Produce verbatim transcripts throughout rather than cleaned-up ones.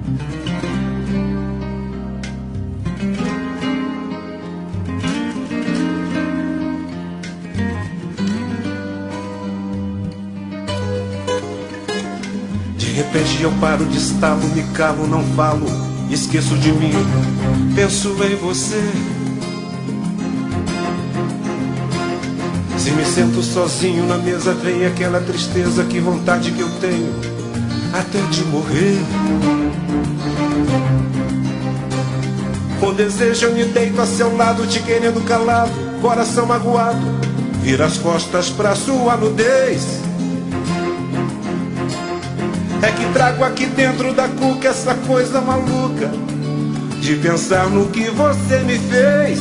De repente eu paro de estalo, me calo, não falo, esqueço de mim, penso em você. Se me sento sozinho na mesa, vem aquela tristeza, que vontade que eu tenho até de morrer. Com desejo eu me deito a seu lado, te querendo calado, coração magoado, vira as costas pra sua nudez. É que trago aqui dentro da cuca essa coisa maluca de pensar no que você me fez.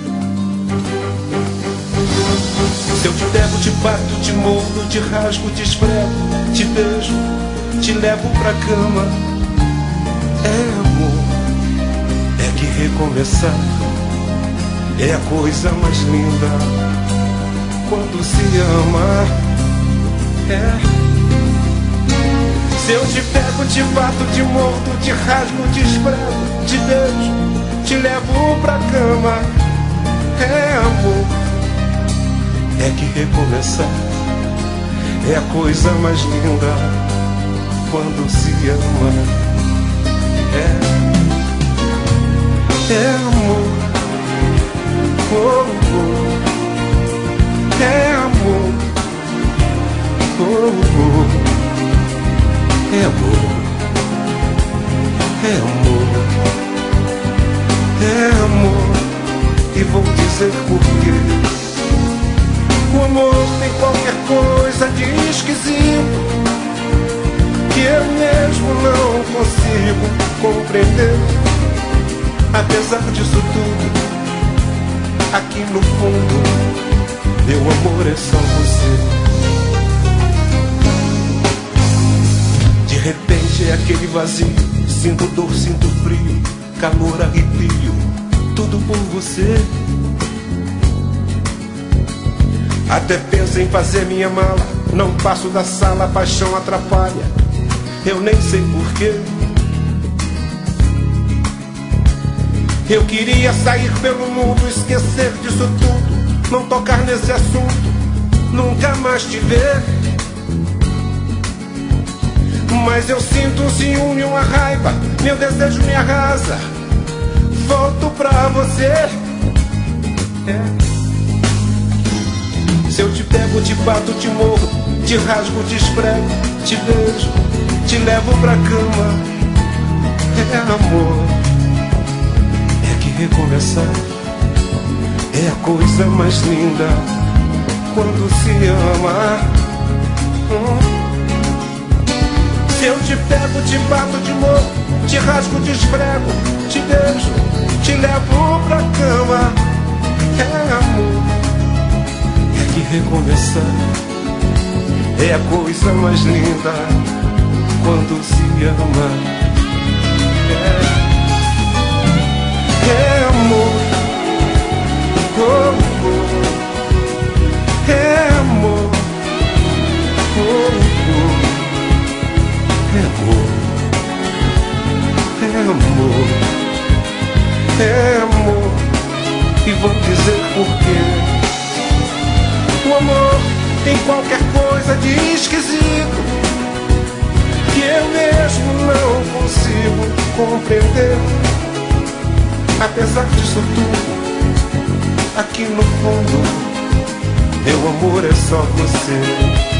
Se eu te pego, te bato, te mordo, te rasgo, te esfrego, te beijo, te levo pra cama. É amor, é que recomeçar é a coisa mais linda quando se ama. É. Se eu te pego, te bato, te mordo, te rasgo, te esfrego, te beijo, te levo pra cama. É amor, é que recomeçar é a coisa mais linda quando se ama. É, é amor, oh, oh. É amor, oh, oh. É amor, é amor, é amor, e vou dizer por quê. O amor tem qualquer coisa de esquisito que eu mesmo não consigo compreender. Apesar disso tudo, aqui no fundo, meu amor é só você. De repente é aquele vazio, sinto dor, sinto frio, calor, arrepio, tudo por você. Até penso em fazer minha mala, não passo da sala, a paixão atrapalha, eu nem sei porquê. Eu queria sair pelo mundo, esquecer disso tudo, não tocar nesse assunto, nunca mais te ver. Mas eu sinto um ciúme, uma raiva, meu desejo me arrasa, volto pra você. É. Se eu te pego, te bato, te mordo, te rasgo, te esfrego, te beijo, te levo pra cama. É amor, é que recomeçar é a coisa mais linda quando se ama. Hum. Se eu te pego, te bato, te mordo, te rasgo, te esfrego, te beijo, te levo pra cama. É amor, é que recomeçar é a coisa mais linda quando se ama. É, é amor, oh, oh. É amor, oh, oh. É amor, é amor, é amor, e vou dizer por quê. O amor tem qualquer coisa de esquisito que eu mesmo não consigo compreender. Apesar disso tudo, aqui no fundo, meu amor é só você.